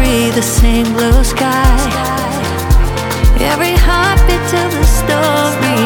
breathe the same blue sky. Every heartbeat tells the story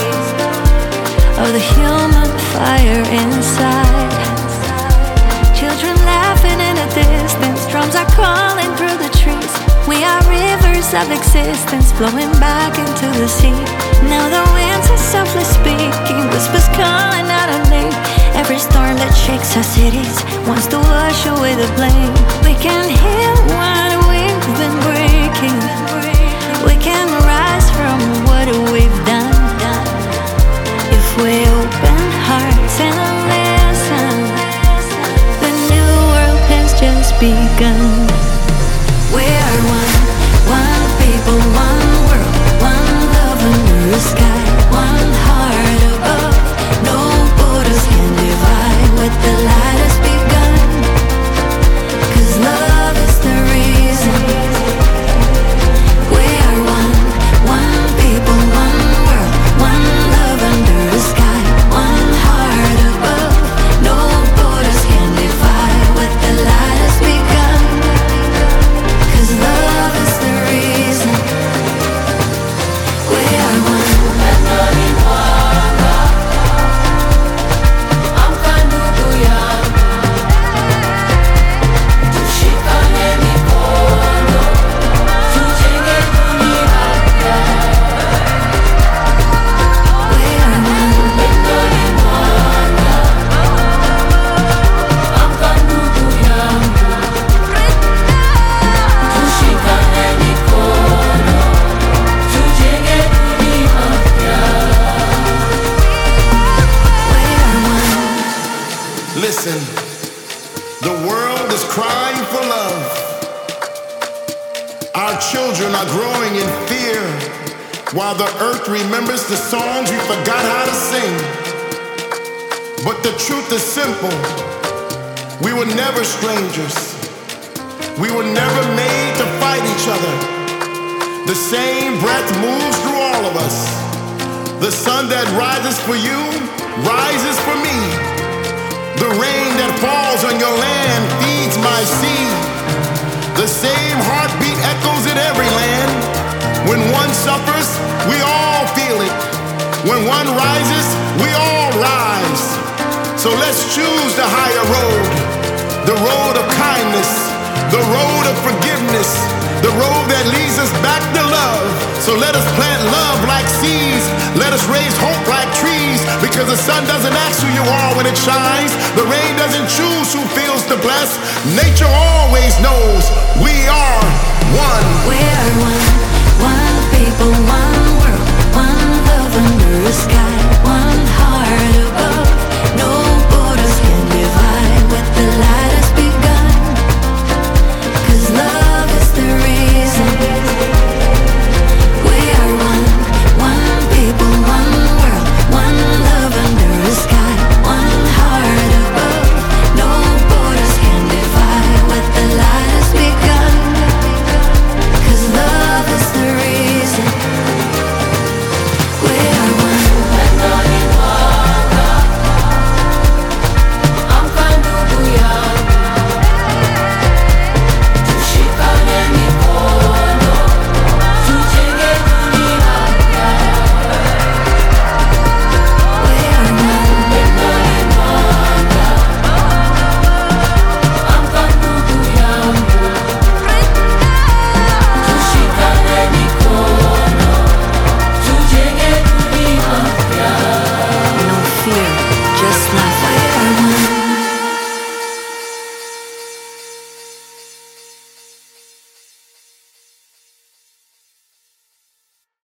of the human fire inside. Children laughing in the distance, drums are calling through the trees. We are rivers of existence flowing back into the sea. Now the winds are softly speaking, whispers calling out our name. Every storm that shakes our cities wants to wash away the blame. We can heal what we've been breaking. We can rise from what we've done if we open hearts and listen. The new world has just begun. We are one people, one world, one love under the sky, one heart above. No borders can divide what the light has begun. 'Cause love is the reason. We are one people, one world, one love under the sky, one heart above. No borders can divide what the light has begun. 'Cause love is the reason. We are one. Listen, the world is crying for love. Our children are growing in fear, while the earth remembers the songs we forgot how to sing. But the truth is simple. We were never strangers. We were never made to fight each other. The same breath moves through all of us. The sun that rises for you rises for me. The rain that falls on your land feeds my seed. The same heartbeat echoes in every land. When one suffers, we all feel it. When one rises, we all rise. So let's choose the higher road, the road of kindness, the road of forgiveness, the road that leads us back to love. So let us plant love like seeds. Let us raise hope like trees. Because the sun doesn't ask who you are when it shines. The rain doesn't choose who feels to bless. Nature always knows